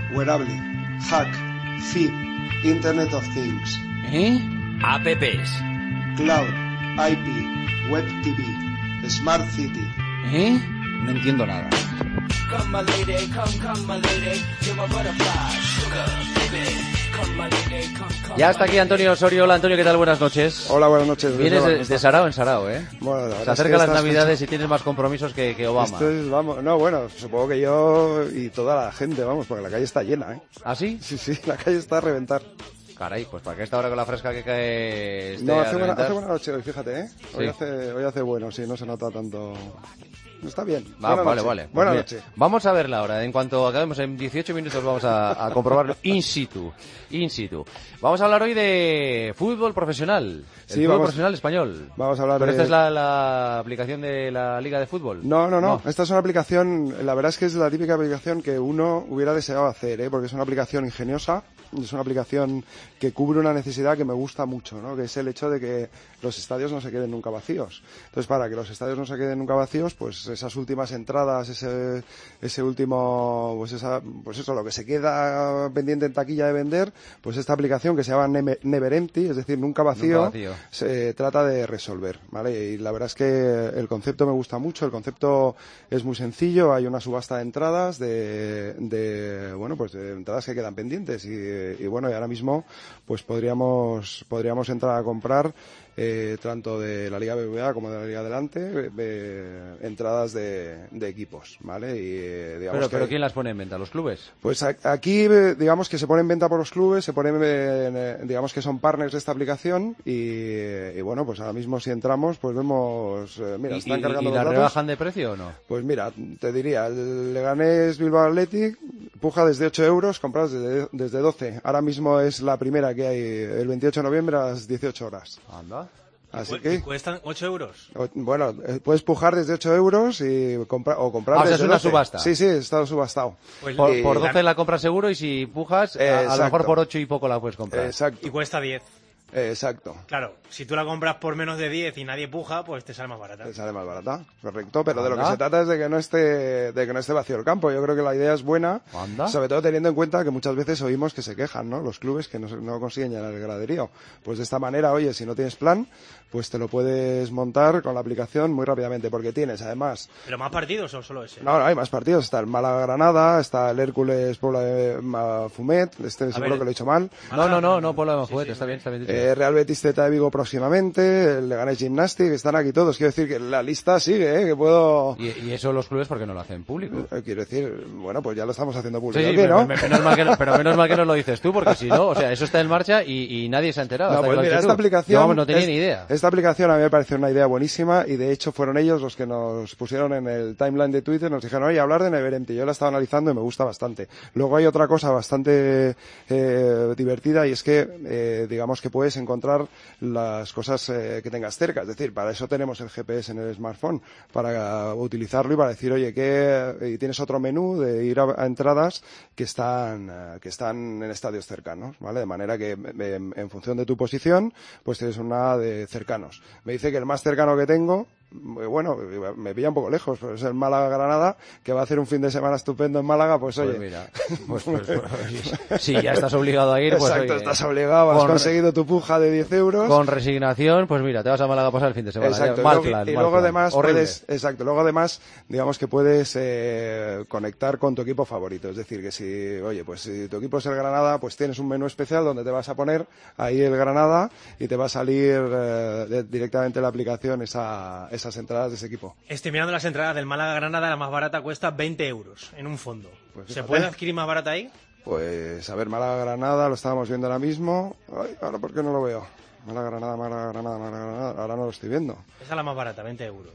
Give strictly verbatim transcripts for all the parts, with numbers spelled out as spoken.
wearable, hack, F I P, Internet of Things. ¿Eh? Apps. Cloud, I P, Web T V, Smart City. ¿Eh? No entiendo nada. Come my lady, come, come my lady, you're my butterfly, sugar, baby. Come my lady, come, come. Ya está aquí Antonio Osorio. Hola Antonio, ¿qué tal? Buenas noches. Hola, buenas noches. Vienes de, de Sarao en Sarao, ¿eh? Bueno, se acercan las Navidades y tienes más compromisos que, que Obama. Esto es, vamos, no, bueno, supongo que yo y toda la gente, vamos, porque la calle está llena, ¿eh? ¿Ah, sí? Sí, sí, la calle está a reventar. Caray, pues para que esta hora con la fresca que cae... esté No, a hace buena, reventar. hace buena noche hoy, fíjate, ¿eh? Hoy, Sí. hace, hoy hace bueno, sí, no se nota tanto... Está bien. Va, Buena vale, noche. vale. Pues Buenas mira, noches. vamos a verla ahora. En cuanto acabemos en dieciocho minutos vamos a, a comprobarlo in situ. In situ. Vamos a hablar hoy de fútbol profesional. El Sí, fútbol vamos- profesional español. Vamos a hablar Pero de... esta es la, la aplicación de la Liga de Fútbol. No, no, no, esta es una aplicación, la verdad es que es la típica aplicación que uno hubiera deseado hacer, ¿eh? Porque es una aplicación ingeniosa, es una aplicación que cubre una necesidad que me gusta mucho, ¿no? Que es el hecho de que los estadios no se queden nunca vacíos. Entonces, para que los estadios no se queden nunca vacíos, pues esas últimas entradas, ese, ese último, pues esa, pues eso, lo que se queda pendiente en taquilla de vender, pues esta aplicación que se llama Neme- Never Empty, es decir, nunca vacío, Nunca vacío. se trata de resolver, ¿vale? Y la verdad es que el concepto me gusta mucho, el concepto es muy sencillo, hay una subasta de entradas, de, de bueno, pues de entradas que quedan pendientes y, y bueno, y ahora mismo pues podríamos, podríamos entrar a comprar eh, tanto de la Liga B B V A como de la Liga Adelante, eh, eh, entradas de, de equipos, ¿vale? Y eh, digamos Pero, que pero ¿quién las pone en venta? ¿Los clubes? pues a- aquí, eh, digamos que se pone en venta por los clubes, se ponen, eh, digamos que son partners de esta aplicación y, y bueno, pues ahora mismo si entramos, pues vemos, eh, mira, ¿Y, están y- cargando y los la datos. rebajan de precio o no? Pues mira, te diría, el Leganés Bilbao Athletic puja desde ocho euros, compras desde, desde doce. Ahora mismo es la primera que hay el veintiocho de noviembre a las dieciocho horas. Anda. Así Cu- que, ¿Cuestan ocho euros? o- bueno, eh, puedes pujar desde ocho euros y comprar, o comprar Ah, o sea, desde es una doce. subasta. Sí, sí, está subastado. Pues Por, Y- por doce la compras seguro y si pujas, a- a, lo Exacto. mejor por ocho y poco la puedes comprar. Exacto, Y cuesta diez. exacto. Claro, si tú la compras por menos de diez y nadie puja, pues te sale más barata. Te sale más barata, correcto, pero de lo que Anda. se trata es de que no esté, de que no esté vacío el campo. Yo creo que la idea es buena, Anda. sobre todo teniendo en cuenta que muchas veces oímos que se quejan, ¿no? Los clubes que no, se- no consiguen llenar el graderío. Pues de esta manera, oye, si no tienes plan, pues te lo puedes montar con la aplicación muy rápidamente, porque tienes además, ¿Pero más partidos o solo ese? no, no, hay más partidos, está el Málaga-Granada, está el Hércules Puebla de Ma- Fumet, este seguro ver. que lo he dicho mal, No, no, no, no, Puebla de Sí, Majuet, sí, está sí. bien, está bien dicho. Eh, Real Betis Celta de Vigo próximamente, el Leganés Gymnastic, están aquí todos. Quiero decir que la lista sigue, ¿eh? Que puedo... Y, y eso los clubes porque no lo hacen público. Eh, Quiero decir, bueno, pues ya lo estamos haciendo Sí, público sí, aquí, pero, ¿no? me- menos mal que no, pero menos mal que nos lo dices tú, porque si no, o sea, eso está en marcha y, y nadie se ha enterado. No, hasta que pues lo mira, has esta dicho tú. aplicación... Yo, vamos, no tenía es- ni idea. Esta aplicación a mí me parece una idea buenísima y de hecho fueron ellos los que nos pusieron en el timeline de Twitter, nos dijeron, oye, hablar de Never Empty. Yo la estaba analizando y me gusta bastante. Luego hay otra cosa bastante eh, divertida y es que, eh, digamos que puedes encontrar las cosas eh, que tengas cerca. Es decir, para eso tenemos el G P S en el smartphone, para utilizarlo y para decir, oye, que y tienes otro menú de ir a, a entradas que están eh, que están en estadios cercanos, ¿vale? De manera que eh, en, en función de tu posición, pues tienes una de cercanos. Me dice que el más cercano que tengo, eh, bueno, me pilla un poco lejos, pero es el Málaga-Granada, que va a hacer un fin de semana estupendo en Málaga, pues oye... Pues mira, pues, pues, pues, si ya estás obligado a ir, pues Exacto, oye, estás obligado, has con- conseguido tu puja de diez euros. con resignación, pues mira, te vas a Málaga a pasar el fin de semana. Exacto, Ya, mal y luego, plan, y mal luego plan. además Horrible. puedes, exacto, luego además, digamos que puedes eh, conectar con tu equipo favorito, es decir, que si, oye, pues si tu equipo es el Granada, pues tienes un menú especial donde te vas a poner ahí el Granada y te va a salir eh, de- directamente en la aplicación esa, esas entradas de ese equipo. Estoy mirando las entradas del Málaga-Granada, la más barata cuesta veinte euros en un fondo. Pues ¿Se fíjate. puede adquirir más barata ahí? Pues a ver, Málaga-Granada lo estábamos viendo ahora mismo. Ay, ahora ¿por qué no lo veo? Málaga-Granada, Málaga-Granada, Málaga-Granada, ahora no lo estoy viendo. Esa es la más barata, veinte euros.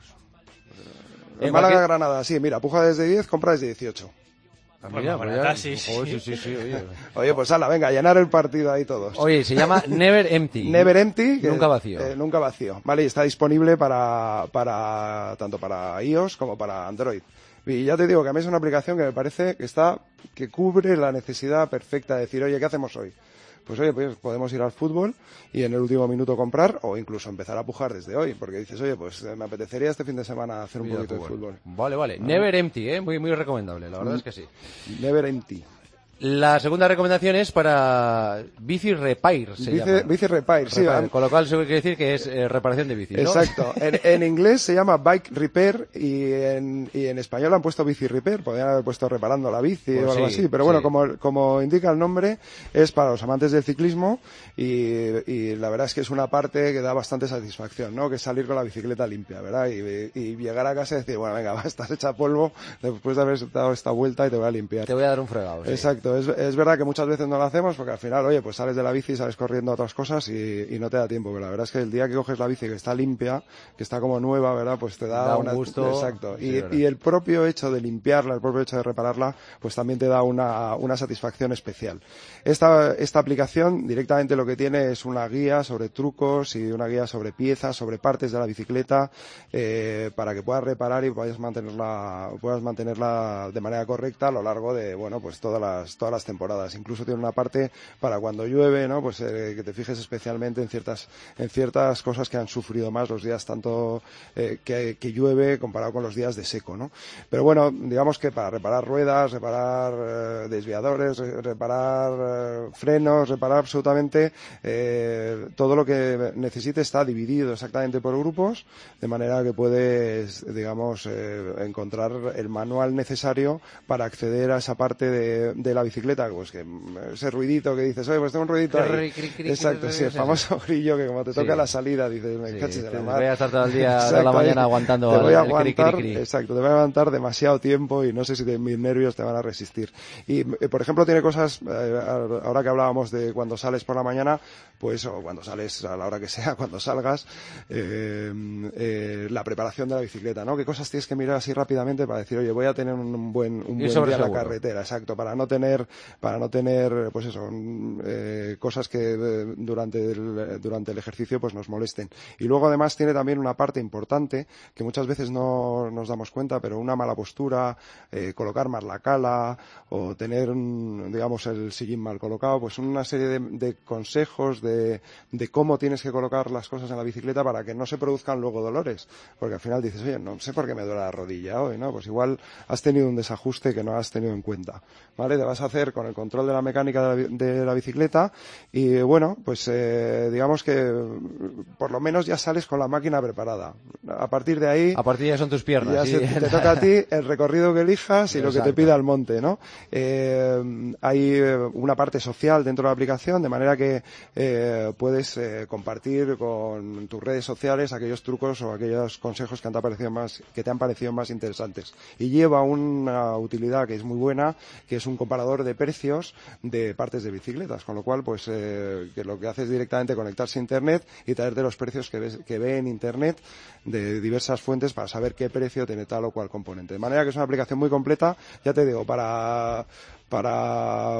En Málaga-Granada, sí, mira, puja desde diez, compra desde dieciocho. Ah, Pues mira, más pues barata, ya- sí, sí. joder, sí, sí, sí, oye. Oye, pues ala, venga, llenar el partido ahí todos. Oye, se llama Never Empty. Never Empty. que- Nunca vacío. eh, nunca vacío. Vale, y está disponible para, para, tanto para iOS como para Android. Y ya te digo que a mí es una aplicación que me parece que está, que cubre la necesidad perfecta de decir, oye, ¿qué hacemos hoy? Pues oye, pues podemos ir al fútbol y en el último minuto comprar o incluso empezar a pujar desde hoy, porque dices, oye, pues eh, me apetecería este fin de semana hacer un Mira, poquito de fútbol. fútbol. Vale, vale. Never Empty, ¿eh? Muy, muy recomendable, la verdad es que sí. Never Empty. La segunda recomendación es para Bici Repair, se Bici, llama. Bici Repair, sí. Repair, con lo cual se quiere decir que es eh, reparación de bici, ¿no? Exacto. En, en inglés se llama Bike Repair y en, y en español han puesto Bici Repair. Podrían haber puesto reparando la bici Pues o algo sí, así. Pero bueno, sí. como, como indica el nombre, es para los amantes del ciclismo y, y la verdad es que es una parte que da bastante satisfacción, ¿no? Que es salir con la bicicleta limpia, ¿verdad? Y, y llegar a casa y decir, bueno, venga, estás hecha polvo después de haber dado esta vuelta y te voy a limpiar. Te voy a dar un fregado. Sí. Exacto. Es, es verdad que muchas veces no lo hacemos porque al final, oye, pues sales de la bici, sales corriendo a otras cosas y, y no te da tiempo. Pero la verdad es que el día que coges la bici que está limpia, que está como nueva, ¿verdad? Pues te da, Da una, un gusto. Exacto. Sí, Y, verdad. y el propio hecho de limpiarla, el propio hecho de repararla, pues también te da una, una satisfacción especial. Esta, esta aplicación directamente lo que tiene es una guía sobre trucos y una guía sobre piezas, sobre partes de la bicicleta, eh, para que puedas reparar y puedas mantenerla, puedas mantenerla de manera correcta a lo largo de, bueno, pues todas las, todas las temporadas. Incluso tiene una parte para cuando llueve, ¿no? Pues eh, que te fijes especialmente en ciertas, en ciertas cosas que han sufrido más los días tanto eh, que, que llueve comparado con los días de seco, ¿no? Pero bueno, digamos que para reparar ruedas, reparar eh, desviadores, re- reparar eh, frenos, reparar absolutamente eh, todo lo que necesites está dividido exactamente por grupos, de manera que puedes, digamos, eh, encontrar el manual necesario para acceder a esa parte de, de la bicicleta, pues que ese ruidito que dices, oye, pues tengo un ruidito ahí. Cri, cri, cri, Exacto, cri, sí, el sí, famoso grillo que como te toca Sí. la salida dices, me Sí, caches de te la mar. voy a estar todo el día, toda Exacto, la mañana ahí aguantando te voy a el cri, aguantar, cri, cri. exacto, te voy a aguantar demasiado tiempo y no sé si te- mis nervios te van a resistir. Y, eh, por ejemplo, tiene cosas, eh, ahora que hablábamos de cuando sales por la mañana, pues, o cuando sales a la hora que sea, cuando salgas, eh, eh, la preparación de la bicicleta, ¿no? ¿Qué cosas tienes que mirar así rápidamente para decir, oye, voy a tener un buen, un Ir buen sobre día en la seguro. carretera, exacto, para no tener, para no tener, pues eso, mm, eh, cosas que eh, durante el, durante el ejercicio pues nos molesten. Y luego además tiene también una parte importante que muchas veces no nos damos cuenta, pero una mala postura, eh, colocar mal la cala o tener, un, digamos, el sillín mal colocado, pues una serie de, de consejos de, de cómo tienes que colocar las cosas en la bicicleta para que no se produzcan luego dolores. Porque al final dices, oye, no sé por qué me duele la rodilla hoy, ¿no? Pues igual has tenido un desajuste que no has tenido en cuenta, ¿vale? Te vas a hacer con el control de la mecánica de la, bi- de la bicicleta y, bueno, pues eh, digamos que por lo menos ya sales con la máquina preparada. A partir de ahí... A partir de ahí son tus piernas. Ya ¿sí? se- te toca a ti el recorrido que elijas y lo que te Exacto. pida el monte, ¿no? Eh, hay eh, una parte social dentro de la aplicación, de manera que eh, puedes eh, compartir con tus redes sociales aquellos trucos o aquellos consejos que, han te parecido más, que te han parecido más interesantes. Y lleva una utilidad que es muy buena, que es un comparador de precios de partes de bicicletas, con lo cual, pues, eh, que lo que hace es directamente conectarse a Internet y traerte los precios que, ves, que ve en Internet de diversas fuentes para saber qué precio tiene tal o cual componente. De manera que es una aplicación muy completa, ya te digo, para, para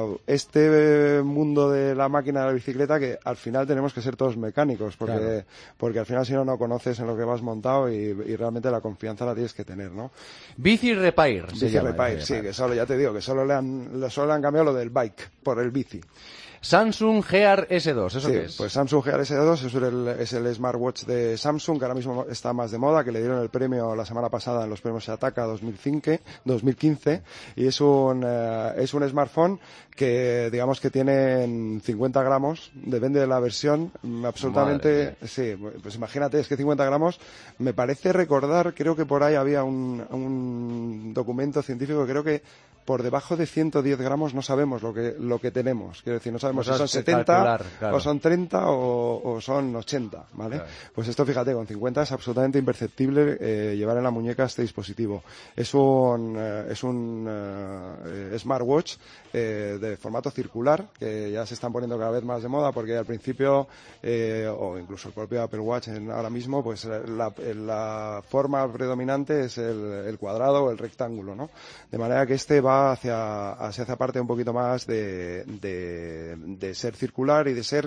este mundo de la máquina de la bicicleta que al final tenemos que ser todos mecánicos, porque, Claro. porque al final si no, no conoces en lo que vas montado y, y realmente la confianza la tienes que tener, ¿no? Bici Repair. se Bici llama, Repair, Bici sí, Repair. que solo, ya te digo, que solo le han, le- solo le han cambiado lo del bike por el bici. Samsung Gear S dos, ¿eso Sí, qué es? pues Samsung Gear S dos es el, es el smartwatch de Samsung que ahora mismo está más de moda, que le dieron el premio la semana pasada en los premios Shataka dos mil quince y es un, eh, es un smartphone que digamos que tiene cincuenta gramos, depende de la versión, mm, absolutamente, sí, pues imagínate, es que cincuenta gramos, me parece recordar, creo que por ahí había un, un documento científico, creo que por debajo de ciento diez gramos no sabemos lo que, lo que tenemos, quiero decir, no sabemos Pues si son has que setenta calcular, claro. o son treinta o, o son ochenta, ¿vale? Claro. Pues esto, fíjate, con cincuenta es absolutamente imperceptible eh, llevar en la muñeca este dispositivo. Es un, eh, es un eh, smartwatch eh, de formato circular, que ya se están poniendo cada vez más de moda, porque al principio, eh, o incluso el propio Apple Watch en, ahora mismo, pues la, la forma predominante es el, el cuadrado o el rectángulo, ¿no? De manera que este va hacia, hacia esa parte un poquito más de, de, de ser circular y de ser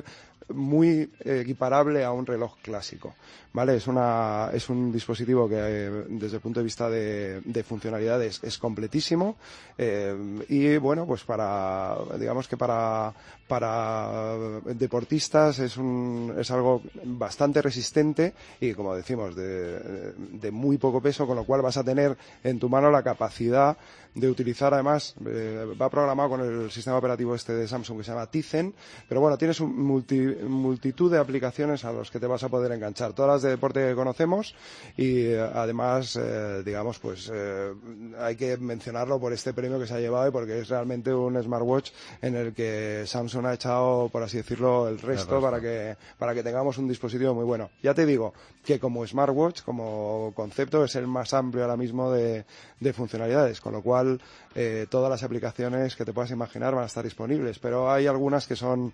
muy equiparable a un reloj clásico, ¿vale? Es una, es un dispositivo que eh, desde el punto de vista de, de funcionalidades es completísimo eh, y bueno, pues para, digamos que para, para deportistas es un es algo bastante resistente y, como decimos, de, de muy poco peso, con lo cual vas a tener en tu mano la capacidad de utilizar, además, eh, va programado con el sistema operativo este de Samsung que se llama Tizen, pero bueno, tienes un multi, multitud de aplicaciones a los que te vas a poder enganchar, todas las de deporte que conocemos y eh, además, eh, digamos, pues eh, hay que mencionarlo por este premio que se ha llevado y porque es realmente un smartwatch en el que Samsung ha echado, por así decirlo, el resto, el resto. para que para que tengamos un dispositivo muy bueno. Ya te digo que como smartwatch, como concepto, es el más amplio ahora mismo de, de funcionalidades, con lo cual Eh, todas las aplicaciones que te puedas imaginar van a estar disponibles, pero hay algunas que son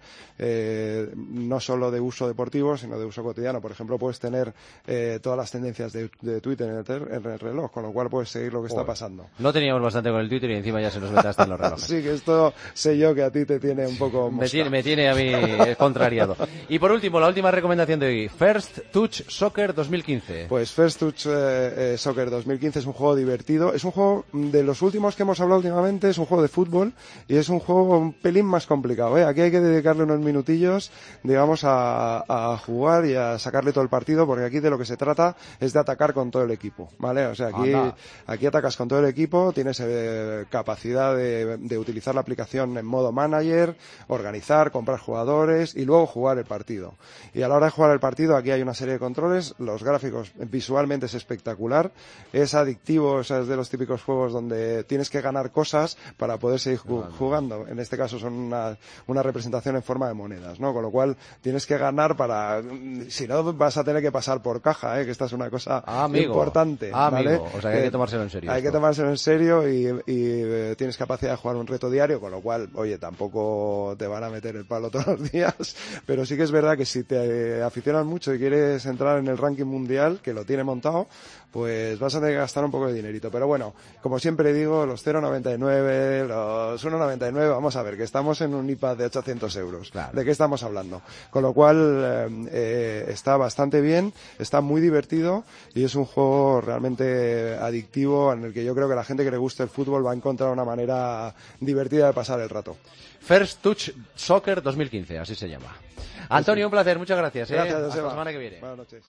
eh, no solo de uso deportivo, sino de uso cotidiano. Por ejemplo, puedes tener eh, todas las tendencias de, de Twitter en el, ter, en el reloj, con lo cual puedes seguir lo que Joder. está pasando. No teníamos bastante con el Twitter y encima ya se nos mete hasta en los relojes. Sí, que esto sé yo que a ti te tiene un poco me tiene, me tiene a mí contrariado. Y por último, la última recomendación de hoy, First Touch Soccer dos mil quince. Pues First Touch eh, eh, Soccer dos mil quince es un juego divertido, es un juego de los últimos que hemos hablado últimamente, es un juego de fútbol y es un juego un pelín más complicado, ¿eh? Aquí hay que dedicarle unos minutillos, digamos, a, a jugar y a sacarle todo el partido, porque aquí de lo que se trata es de atacar con todo el equipo, ¿vale? O sea, aquí, aquí atacas con todo el equipo, tienes eh, capacidad de, de utilizar la aplicación en modo manager, organizar, comprar jugadores y luego jugar el partido. Y a la hora de jugar el partido, aquí hay una serie de controles, los gráficos visualmente es espectacular, es adictivo, o sea, es de los típicos juegos donde tienes que ganar cosas para poder seguir ju- jugando. En este caso son una, una representación en forma de monedas, ¿no? Con lo cual tienes que ganar para... Si no, vas a tener que pasar por caja, ¿eh? Que esta es una cosa ah, importante. Ah, ¿vale? amigo. O sea, que hay que tomárselo en serio. Hay esto. que tomárselo en serio y, y eh, tienes capacidad de jugar un reto diario, con lo cual, oye, tampoco te van a meter el palo todos los días, pero sí que es verdad que si te aficionas mucho y quieres entrar en el ranking mundial, que lo tiene montado, pues vas a tener que gastar un poco de dinerito. Pero bueno, como siempre digo, los cero coma noventa y nueve, los uno coma noventa y nueve, vamos a ver, que estamos en un iPad de ochocientos euros. Claro. ¿De qué estamos hablando? Con lo cual, eh, eh, está bastante bien, está muy divertido y es un juego realmente adictivo en el que yo creo que la gente que le guste el fútbol va a encontrar una manera divertida de pasar el rato. First Touch Soccer dos mil quince, así se llama. Antonio, un placer, muchas gracias. ¿eh? Gracias, Hasta Joseba. la semana que viene. Buenas noches.